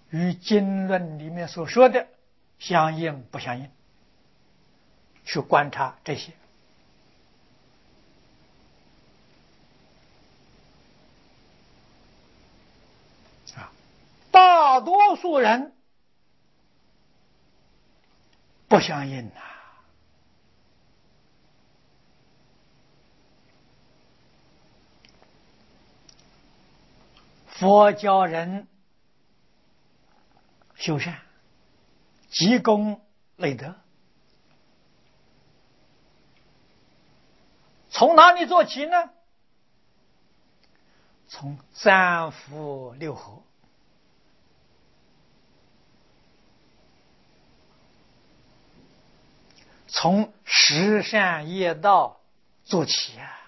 与经论里面所说的相应不相应，去观察这些。大多数人不相应呐。佛教人修善，积功累德，从哪里做起呢？从三福六合。从十善业道做起啊！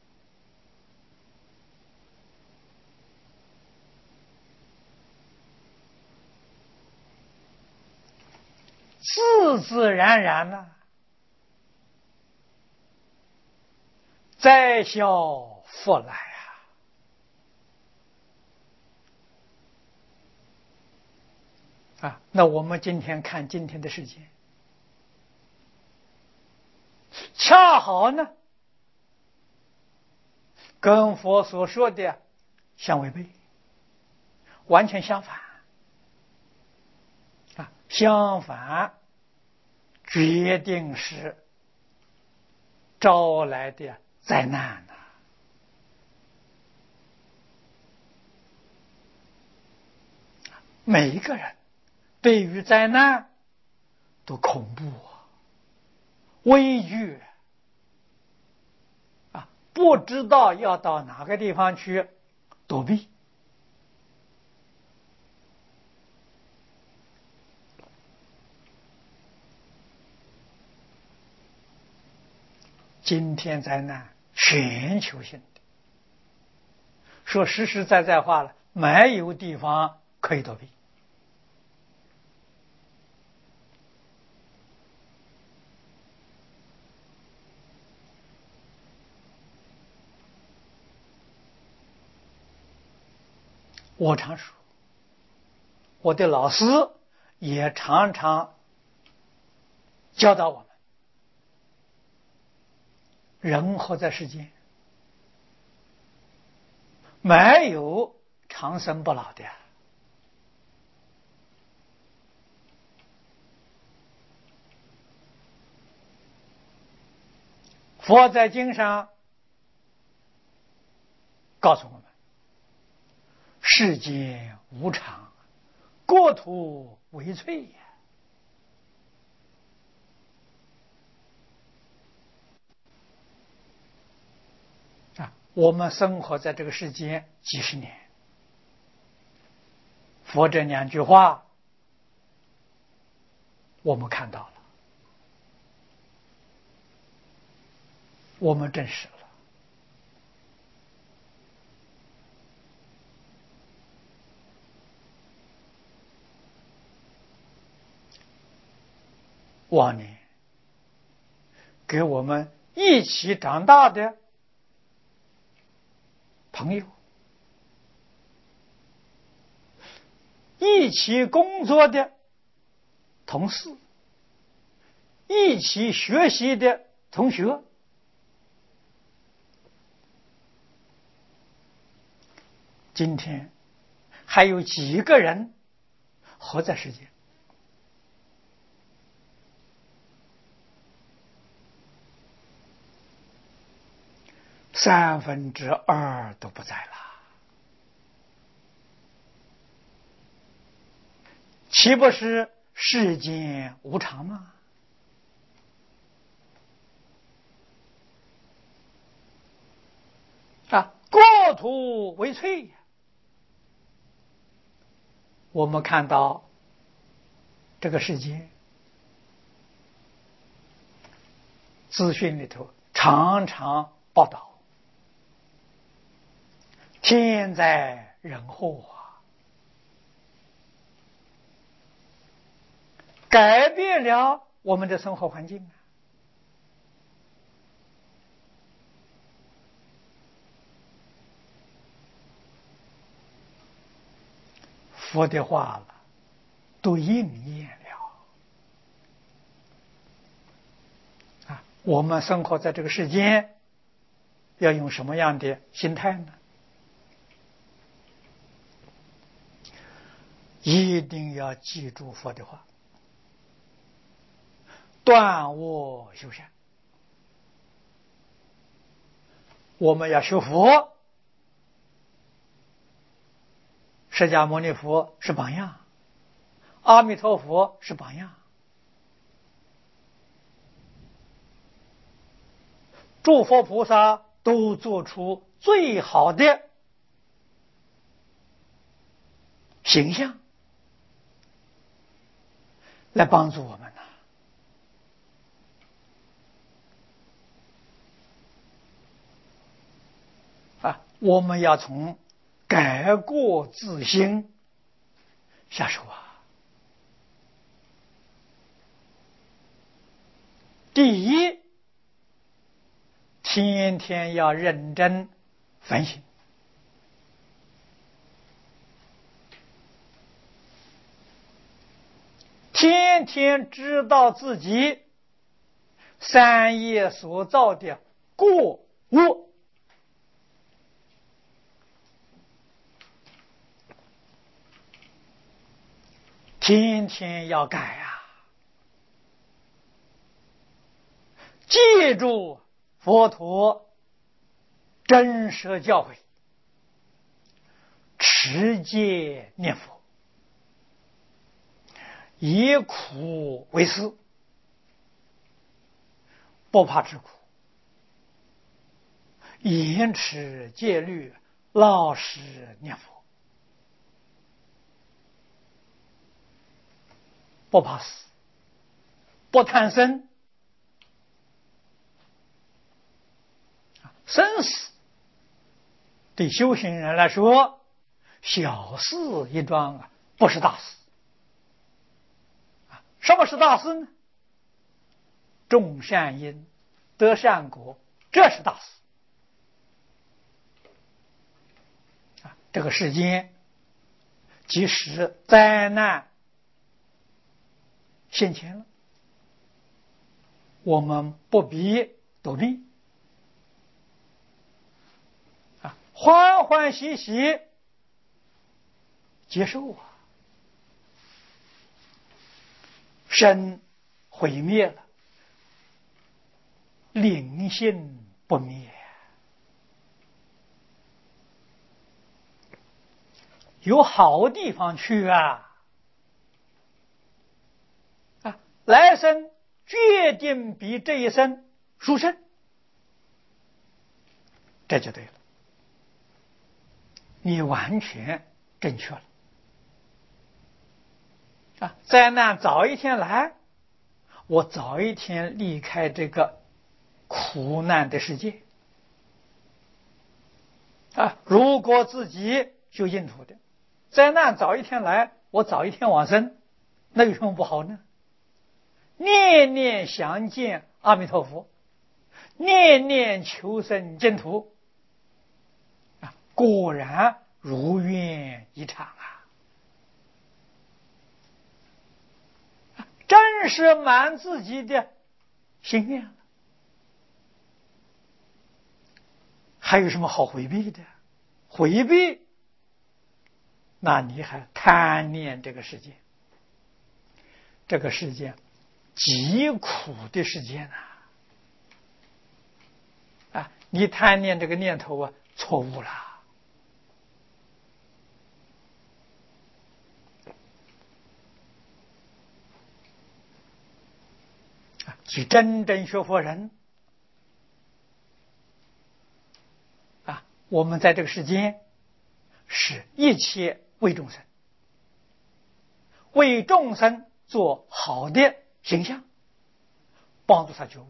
自自然然呢，再效复来啊！那我们今天看今天的世界，恰好呢，跟佛所说的相违背，完全相反啊！相反，决定是招来的灾难呐！每一个人对于灾难都恐怖啊，畏惧啊，不知道要到哪个地方去躲避。今天灾难全球性的，说实实在在话了，没有地方可以躲避。我常说，我的老师也常常教导我们，人活在世间，没有长生不老的。佛在经上告诉我们，世间无常，国土为脆呀！我们生活在这个世间几十年，佛这两句话我们看到了，我们证实了。往年给我们一起长大的朋友，一起工作的同事，一起学习的同学，今天还有几个人活在世间？2/3都不在了，岂不是世间无常吗？国土为脆。我们看到这个世界资讯里头常常报道天灾人祸啊，改变了我们的生活环境啊。佛的话了， 都应验了。我们生活在这个世间，要用什么样的心态呢？一定要记住佛的话，断恶修善。我们要学佛，释迦牟尼佛是榜样，阿弥陀佛是榜样，诸佛菩萨都做出最好的形象来帮助我们我们要从改过自新下手第一，天天要认真反省，天天知道自己三业所造的过恶，天天要改记住佛陀真实教诲，持戒念佛，以苦为师，不怕吃苦，严持戒律，老实念佛，不怕死，不贪生。生死对修行人来说小事一桩不是大事。什么是大事呢？种善因得善果，这是大事。这个世间即使灾难现前了，我们不必躲避，欢欢喜喜接受身毁灭了，灵性不灭。有好地方去来生决定比这一生殊胜，这就对了，你完全正确了。灾难早一天来，我早一天离开这个苦难的世界。如果自己修净土的，灾难早一天来，我早一天往生，那有什么不好呢？念念想见阿弥陀佛，念念求生净土，果然如愿以偿真是满自己的心愿了，还有什么好回避的？回避，那你还贪念这个世界，这个世界极苦的世界你贪念这个念头错误了。是真正学佛人我们在这个世间是一切为众生，为众生做好的形象，帮助他觉悟。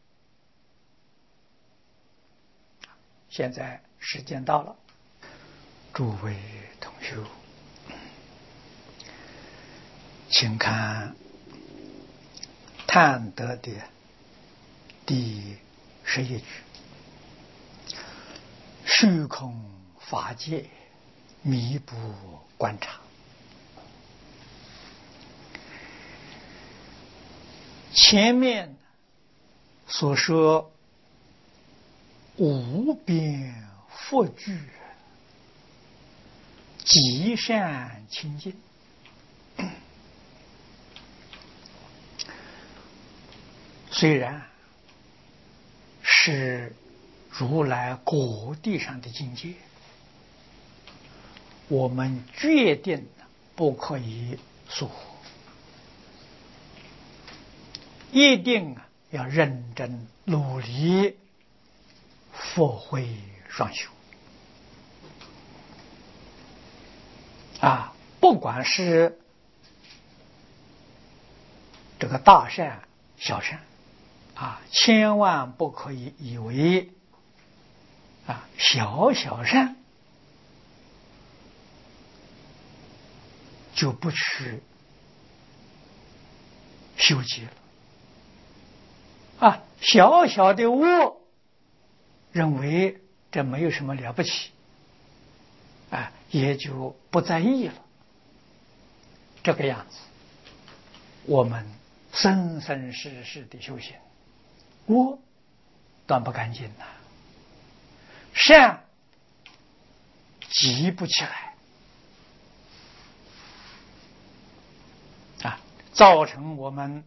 现在时间到了，诸位同学，请看探得的第11句：虚空法界，弥不观察。 前面所说无边佛具，极善清净，虽然是如来果地上的境界，我们决定不可以疏忽，一定要认真努力佛慧双修不管是这个大善小善千万不可以以为小小善就不去修集了小小的恶认为这没有什么了不起也就不在意了。这个样子我们生生世世的修行恶断不干净善积不起来造成我们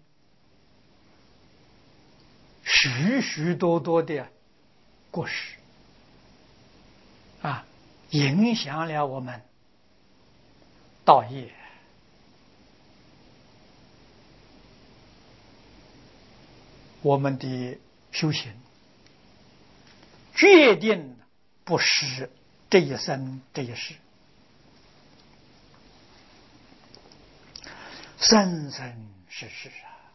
许许多多的过失影响了我们道业。我们的修行决定不是这一生这一世，生生世世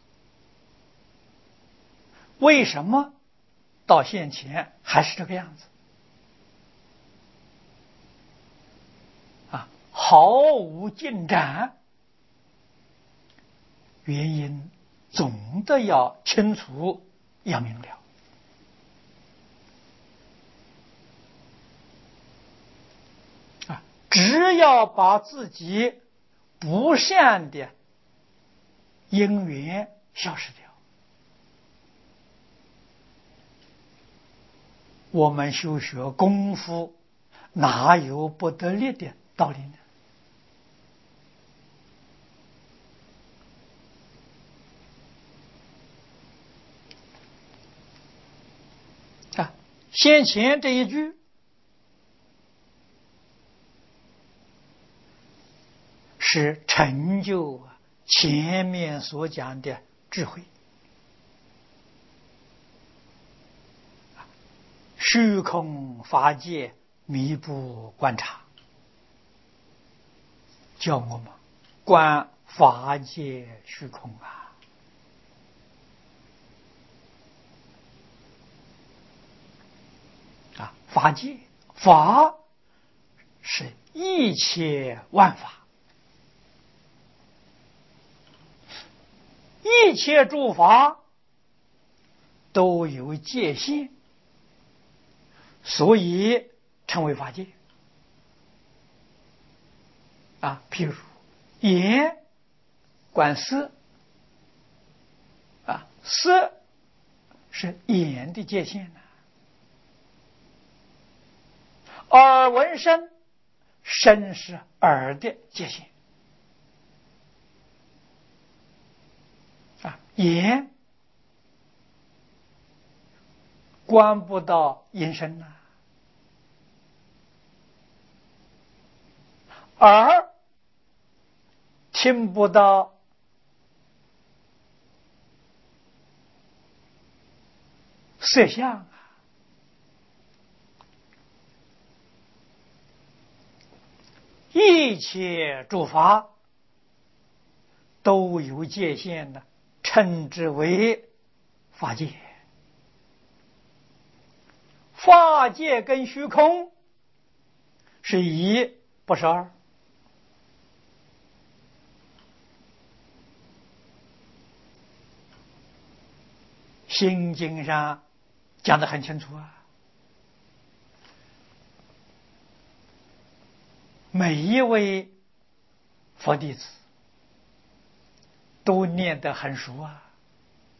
为什么到现前还是这个样子毫无进展？原因总的要清楚要明了只要把自己不善的因缘消失掉，我们修学功夫哪有不得力的道理呢？先前这一句是成就前面所讲的智慧，虚空法界弥补观察，叫我们观法界虚空法界法是一切万法，一切诸法都有界限，所以称为法界譬如眼观色色是眼的界限耳闻声，声是耳的界限眼观不到音声耳听不到色相一切诸法都有界限的，称之为法界。法界跟虚空是一，不是二。心经上讲得很清楚每一位佛弟子都念得很熟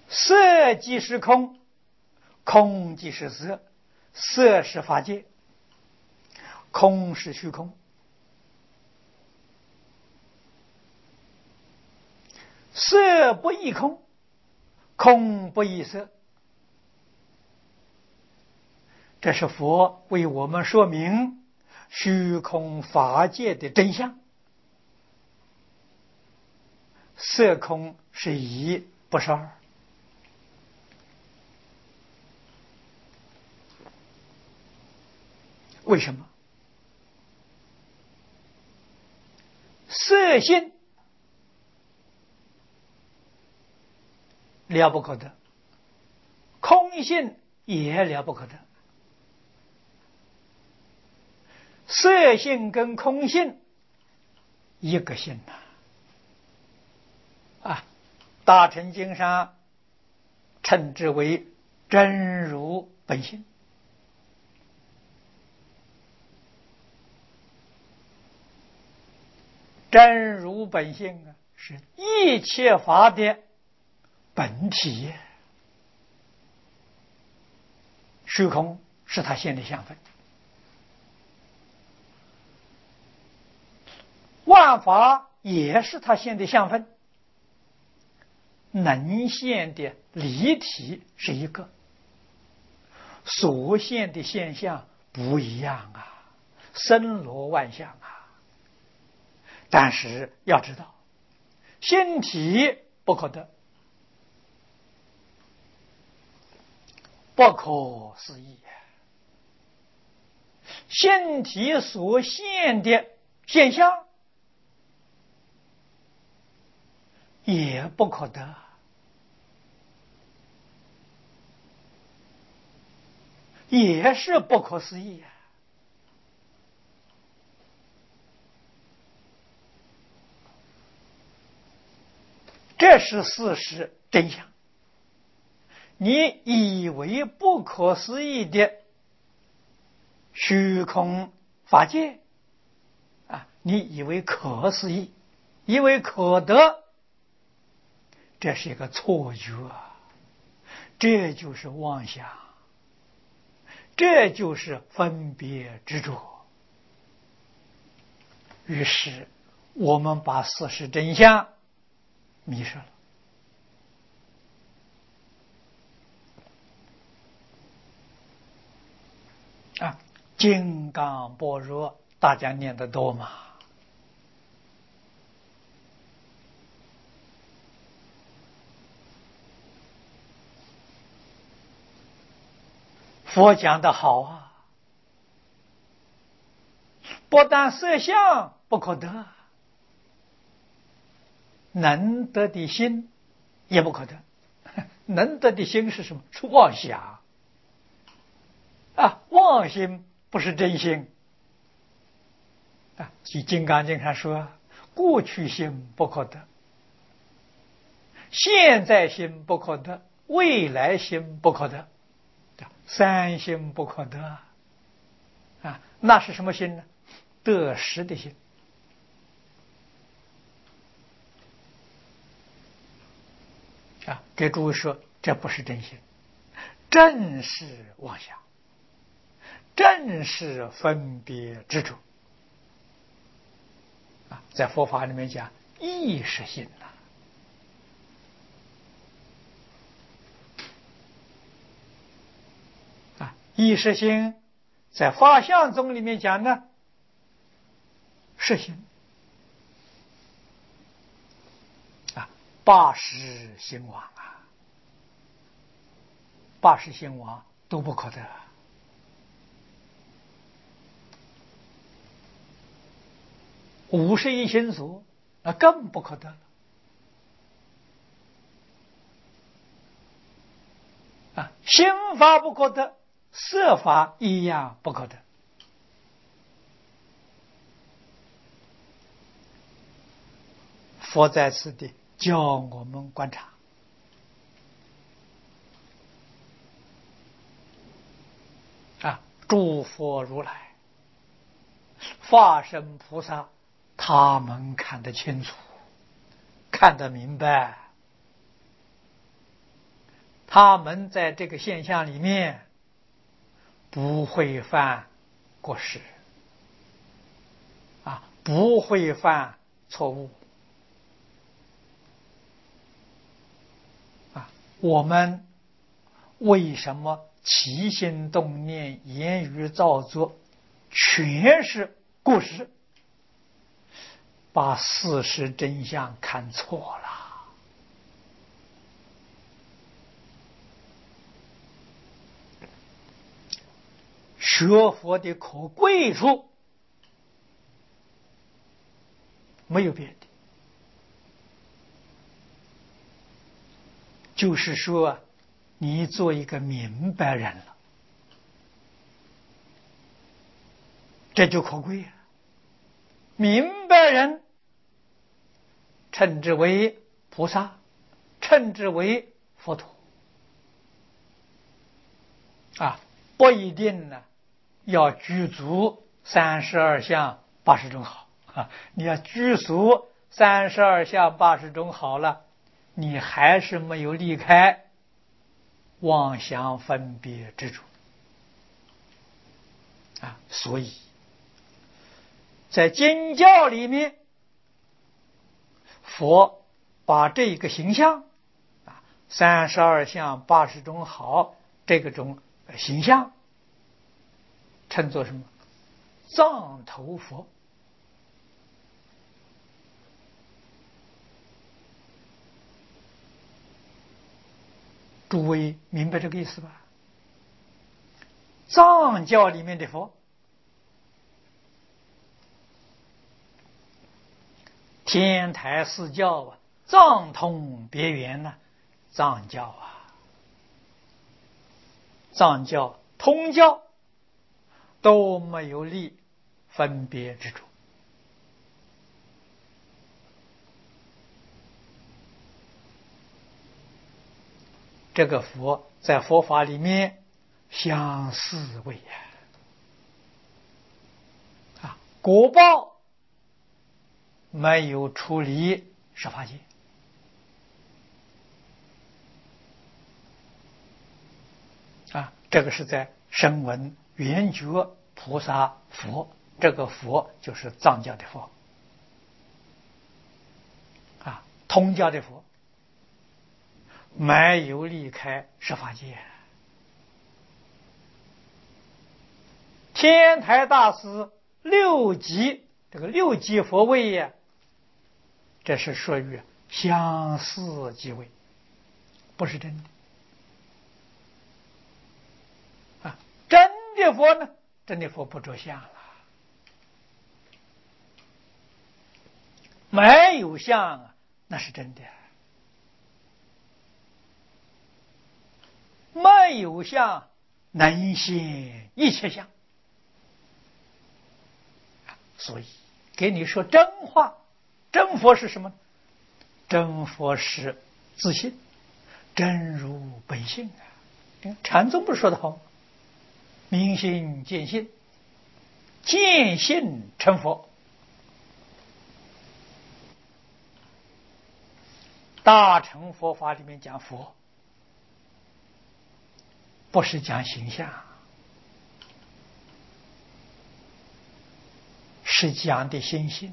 色即是空，空即是色，色是法界，空是虚空。色不异空，空不异色。这是佛为我们说明虚空法界的真相。色空是一，不是二。为什么？色性了不可得，空性也了不可得。色性跟空性一个性大乘经上称之为真如本性。真如本性是一切法的本体，虚空是它现的相分，万法也是它现的相分，能现的离体是一个，所现的现象不一样森罗万象但是要知道，心体不可得，不可思议。心体所现的现象也不可得，也是不可思议这是事实真相。你以为不可思议的虚空法界你以为可思议，以为可得，这是一个错觉这就是妄想，这就是分别执着。于是我们把事实真相迷失了金刚般若大家念得多吗？佛讲得好不但色相不可得，能得的心也不可得。能得的心是什么？是妄想妄心不是真心所以《金刚经》上说，过去心不可得，现在心不可得，未来心不可得，三心不可得那是什么心呢？得失的心给诸位说，这不是真心，正是妄想，正是分别执着在佛法里面讲意识心意识心在法相宗里面讲呢，是心八识心王八识心王都不可得51心所更不可得了心法不可得，色法一样不可得。佛在此地教我们观察诸佛如来法身菩萨他们看得清楚，看得明白他们在这个现象里面不会犯过失不会犯错误我们为什么起心动念、言语造作全是过失？把事实真相看错了。学佛的可贵处没有别的，就是说你做一个明白人了，这就可贵了。明白人称之为菩萨，称之为佛陀不一定呢要具足32相80种好你要具足32相80种好了，你还是没有离开妄想分别执着所以在经教里面，佛把这个形象32相80种好这个种形象称作什么？藏头佛。诸位明白这个意思吧？藏教里面的佛，天台四教藏通别圆藏教藏教通教都没有立分别之处这个佛在佛法里面相似位果报没有处理十法界这个是在声闻缘觉菩萨佛，这个佛就是藏教的佛通教的佛没有离开十法界。天台大师六级，这个六级佛位这是属于相似即位，不是真的真的佛呢？真的佛不着相了，没有相那是真的。没有相能现一切相，所以给你说真话。真佛是什么？真佛是自信，真如本性禅宗不是说的好吗？明心见性，见性成佛。大乘佛法里面讲佛不是讲形象，是讲的心性。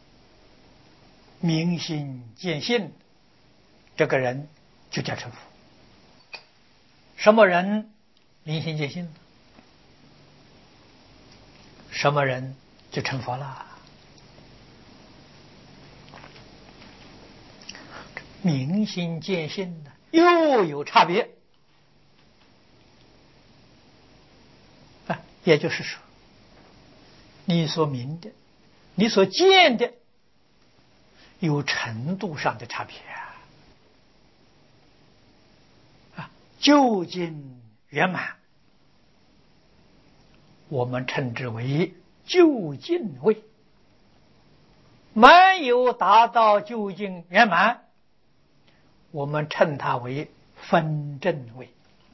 明心见性，这个人就叫成佛。什么人明心见性？什么人就成佛了？明心见性又有差别也就是说，你所明的，你所见的，有程度上的差别究竟圆满，我们称之为究竟位；没有达到究竟圆满，我们称它为分正位。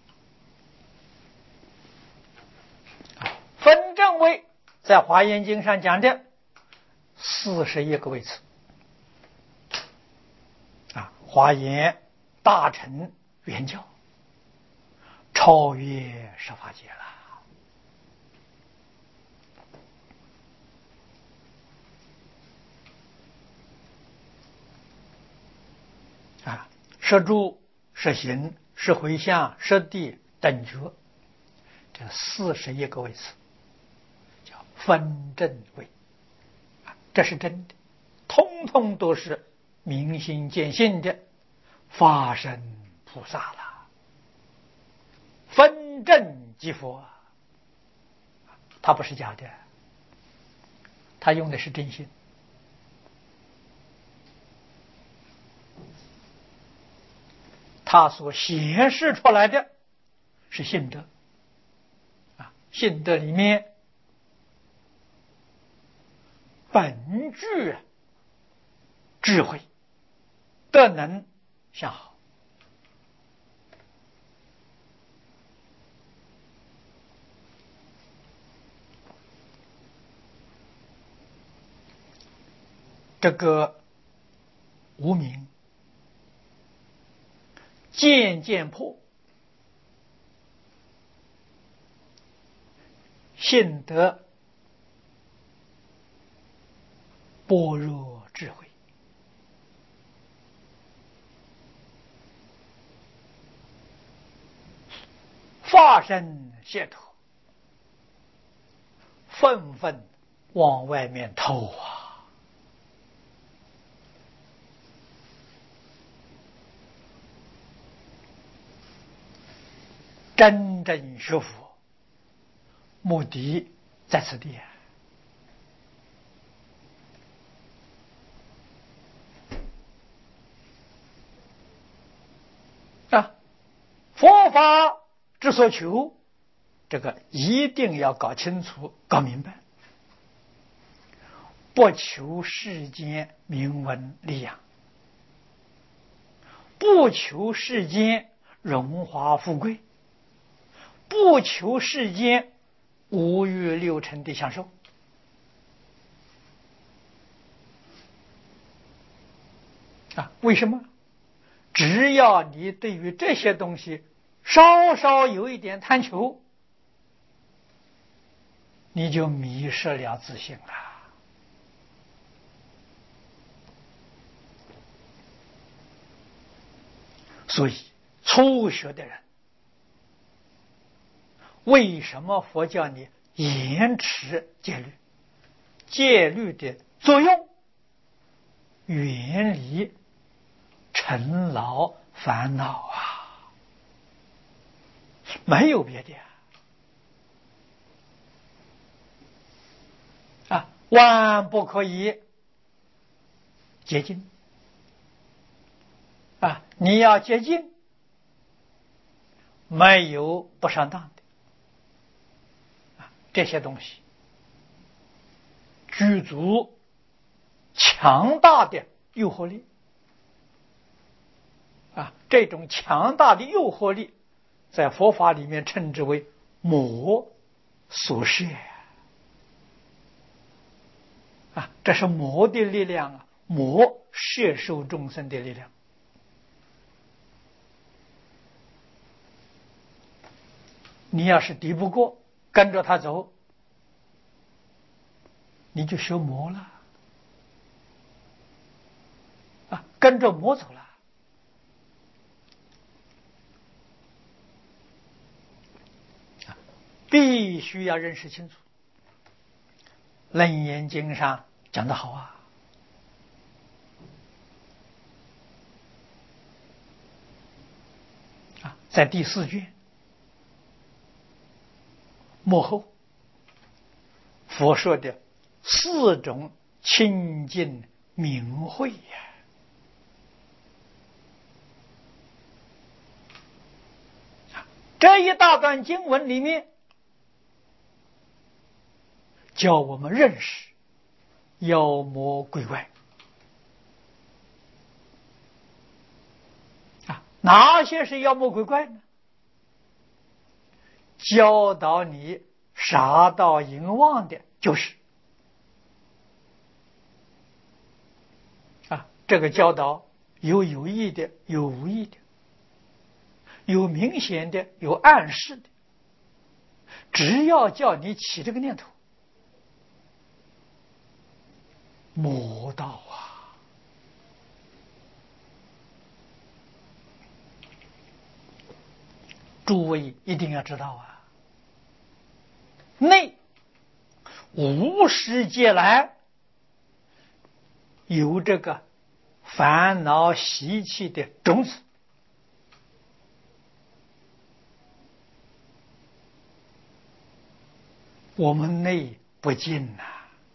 分正位在华严经上讲的41个位次华严大乘圆教超越十法界了。摄住、摄行、摄回向、摄地等觉，这41个位次叫分真位，这是真的，通通都是明心见性的法身菩萨了，分真即佛，他不是假的，他用的是真心。他所显示出来的是信德，信德里面本具智慧、德能相好。这个无明渐渐破，信得般若智慧，法身解脱，纷纷往外面透啊！真正学佛，目的在此地佛法之所求，这个一定要搞清楚、搞明白，不求世间名闻利养，不求世间荣华富贵，不求世间五欲六尘的享受。为什么？只要你对于这些东西稍稍有一点贪求，你就迷失了自性了。所以初学的人，为什么佛教你严持戒律？戒律的作用，远离尘劳烦恼没有别的万不可以接近你要接近，没有不上当的这些东西具足强大的诱惑力这种强大的诱惑力在佛法里面称之为魔所摄这是魔的力量魔摄受众生的力量。你要是敌不过，跟着他走，你就学魔了跟着魔走了。必须要认识清楚，楞严经上讲得好在第4卷末后，佛说的4种清净明慧这一大段经文里面教我们认识妖魔鬼怪哪些是妖魔鬼怪呢？教导你杀盗淫妄的就是这个教导有意的，有无意的。 有明显的，有暗示的，只要叫你起这个念头，魔道啊！诸位一定要知道啊，内无始劫来有这个烦恼习气的种子，我们内不净呐，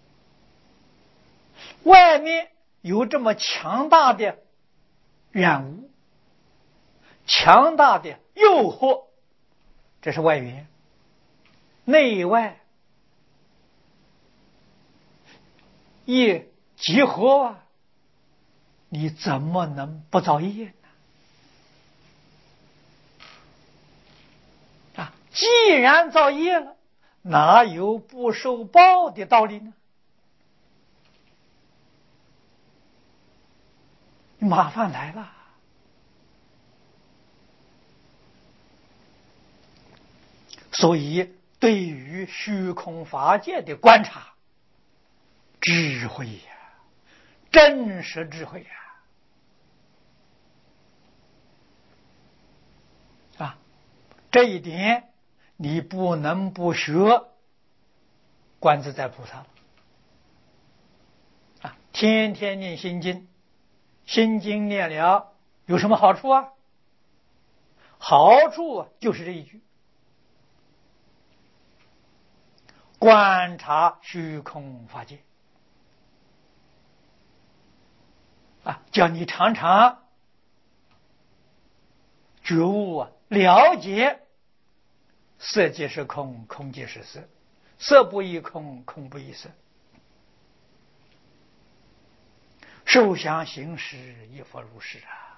外面有这么强大的染污，强大的诱惑，这是外缘。内外一结合啊，你怎么能不造业呢？啊，既然造业了，哪有不受报的道理呢？麻烦来了。所以对于虚空法界的观察，智慧呀，真实智慧呀！啊，这一点你不能不学观自在菩萨了。啊，天天念心经，心经念了有什么好处啊？好处就是这一句：观察虚空法界。啊，叫你常常觉悟啊，了解色即是空，空即是色，色不异空，空不异色，受想行识亦复如是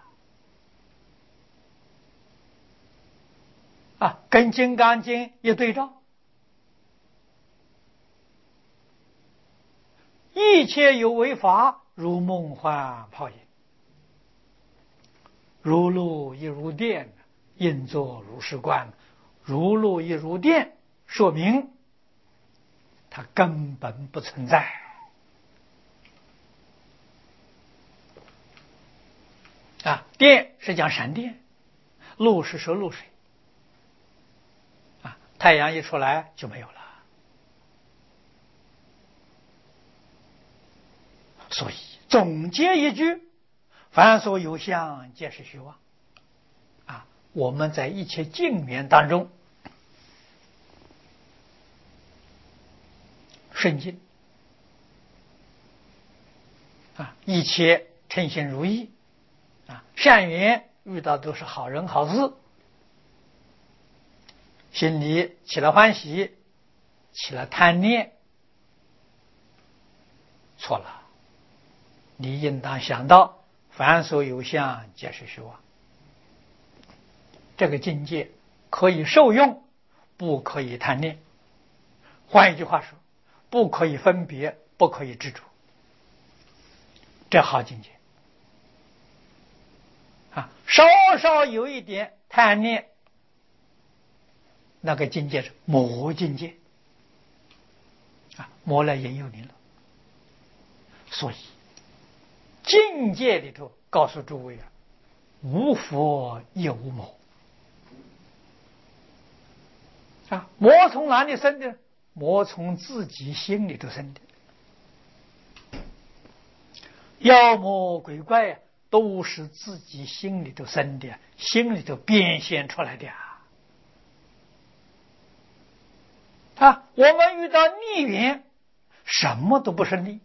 啊！跟《金刚经》一对照，一切有为法，如梦幻泡影，如露亦如电，应作如是观。如露亦如电，说明它根本不存在啊！电是讲闪电，露是说露水啊，太阳一出来就没有了。所以总结一句：凡所有相，皆是虚妄。啊，我们在一切境缘当中顺境啊，一切称心如意啊，善缘遇到都是好人好事，心里起了欢喜，起了贪念，错了。你应当想到凡所有相，皆是虚妄。这个境界可以受用，不可以贪念。换一句话说，不可以分别，不可以执着，这好境界啊！稍稍有一点贪念，那个境界是魔境界啊，魔来引诱你了。所以境界里头告诉诸位啊，无佛也无魔啊！魔从哪里生的？魔从自己心里头生的。妖魔鬼怪都是自己心里头生的，心里头变现出来的啊！我们遇到逆缘，什么都不顺利，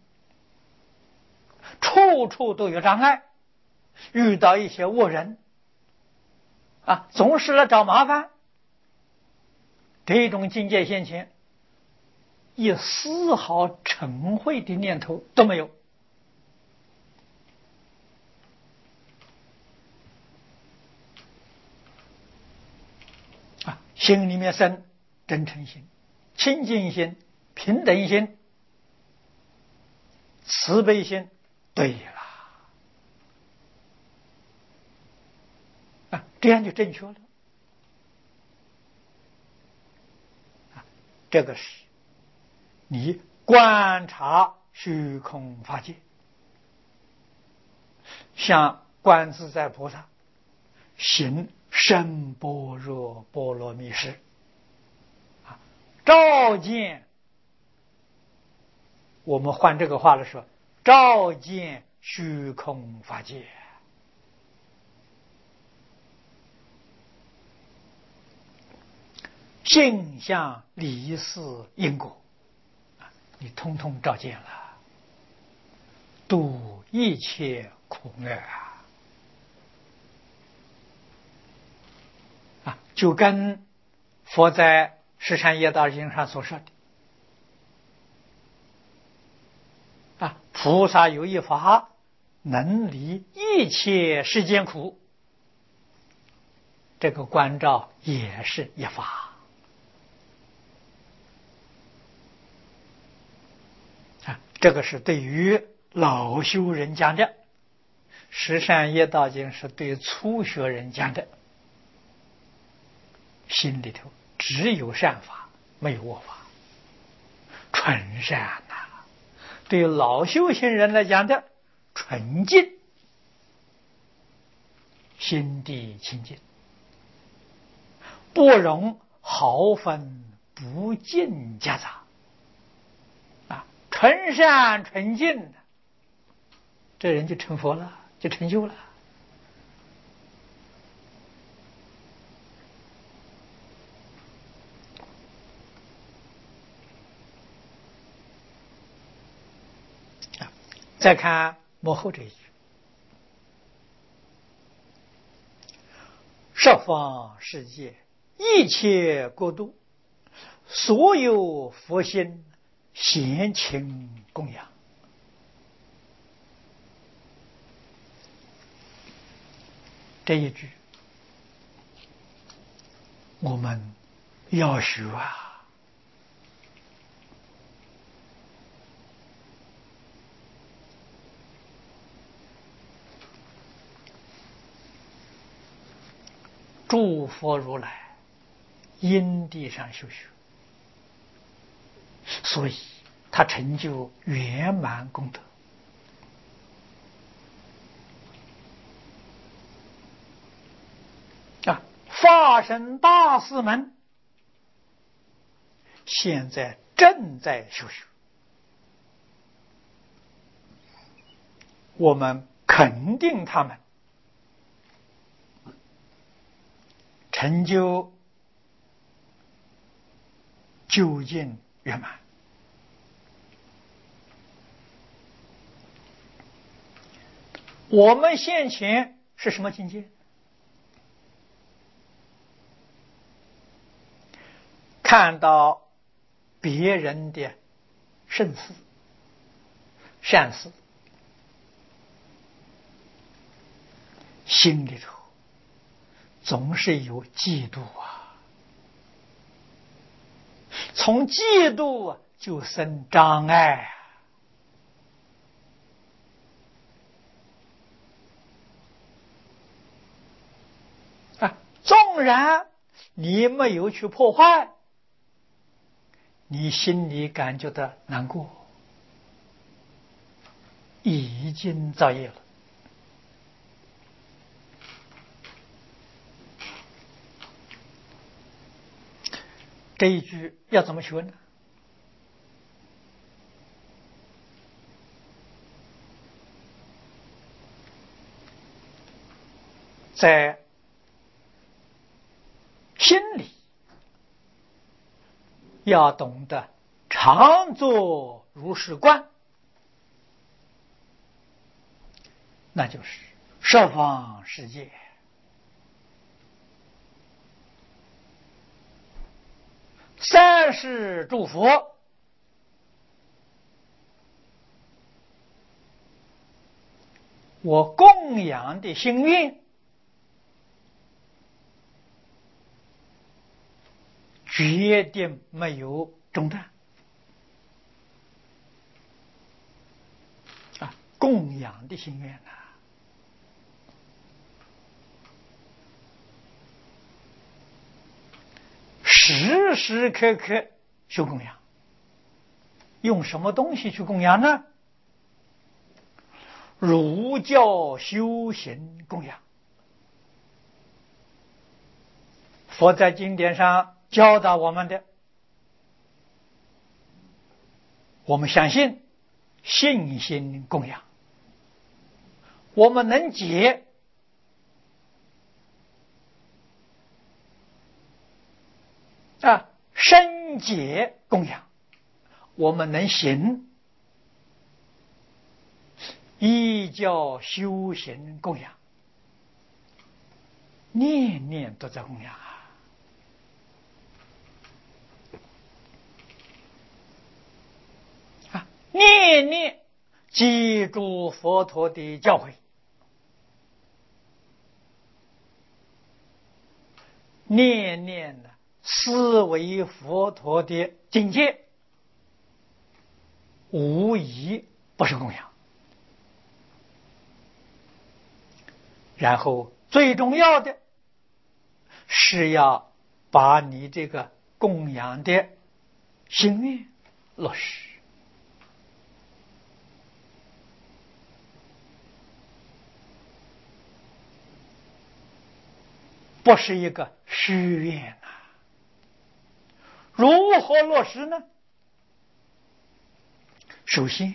处处都有障碍，遇到一些恶人啊，总是来找麻烦。这种境界现前，一丝毫嗔恚的念头都没有啊，心里面生真诚心、清净心、平等心、慈悲心。对了啊，这样就正确了这个是你观察虚空法界，像观自在菩萨行深般若波罗蜜时，照见，我们换这个话来说，照见虚空法界。性相离事因果，你通通照见了，度一切苦厄就跟佛在《十善业道经》上所说的菩萨有一法能离一切世间苦，这个观照也是一法这个是对于老修人讲的，《十善业道经》是对初学人讲的，心里头只有善法，没有恶法，纯善对老修行人来讲的纯净，心地清净，不容毫分不净夹杂纯善纯净，这人就成佛了，就成就了。再看幕后这一句，十方世界一切国度，所有佛心闲情供养。这一句我们要学诸佛如来因地上修学，所以他成就圆满功德。法身大士们现在正在修学，我们肯定他们成就究竟圆满。我们现前是什么境界？看到别人的圣事善事，心里头总是有嫉妒从嫉妒就生障碍纵然你没有去破坏，你心里感觉到难过，已经造业了。这一句要怎么学呢？在心里要懂得常作如是观，那就是十方世界三世诸佛我供养的心愿，决定没有中断供养的心愿时时刻刻修供养。用什么东西去供养呢？儒教修行供养。佛在经典上教导我们的，我们相信信心供养，我们能解深解供养，我们能行依教修行供养，念念都在供养念念记住佛陀的教诲，念念思维佛陀的境界，无疑不是供养。然后最重要的是要把你这个供养的心愿落实。不是一个虚愿如何落实呢？首先，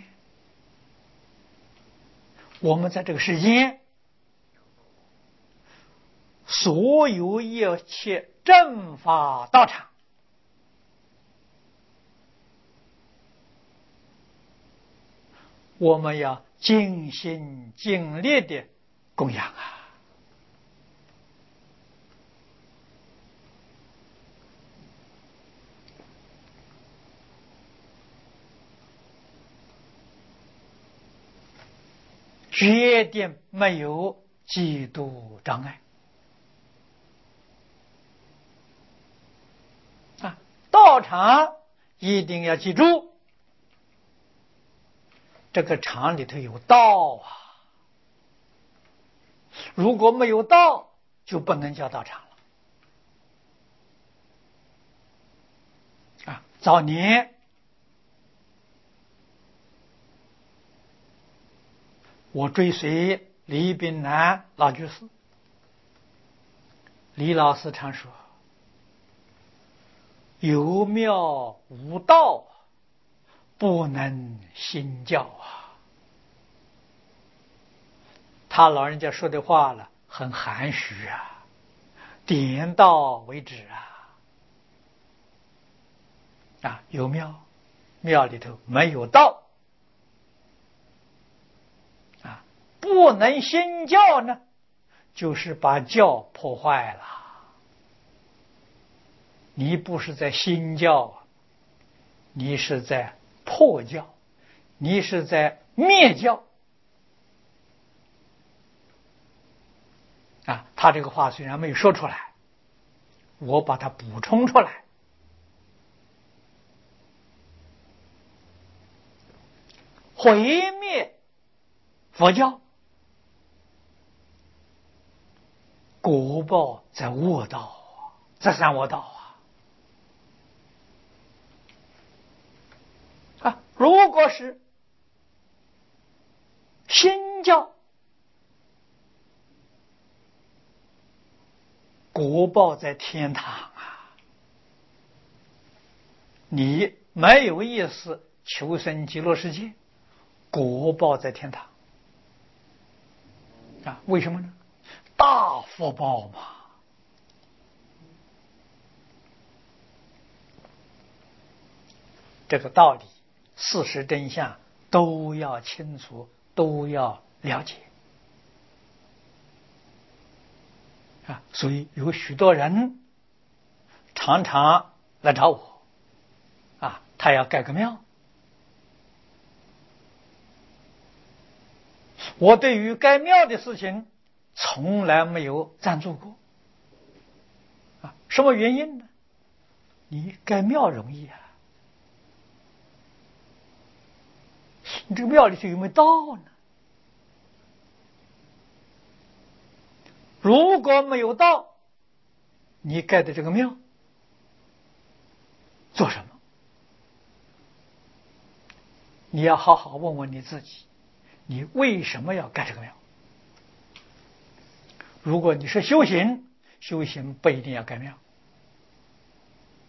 我们在这个世间，所有一切正法道场，我们要尽心尽力的供养绝对没有嫉妒障碍道场一定要记住，这个场里头有道如果没有道，就不能叫道场了早年我追随李炳南老居士，李老师常说，有庙无道不能兴教他老人家说的话了，很含蓄点到为止有庙，庙里头没有道不能兴教呢，就是把教破坏了。你不是在兴教你是在破教，你是在灭教他这个话虽然没有说出来，我把它补充出来。毁灭佛教，果报在恶道，在三恶道如果是新教，果报在天堂你没有意思求生极乐世界，果报在天堂为什么呢？大福报嘛。这个道理事实真相都要清楚，都要了解所以有许多人常常来找我他要盖个庙。我对于盖庙的事情从来没有赞助过什么原因呢？你盖庙容易你这个庙里头有没有道呢？如果没有道，你盖的这个庙做什么？ 你要好好问问你自己，你为什么要盖这个庙？如果你是修行，修行不一定要盖庙。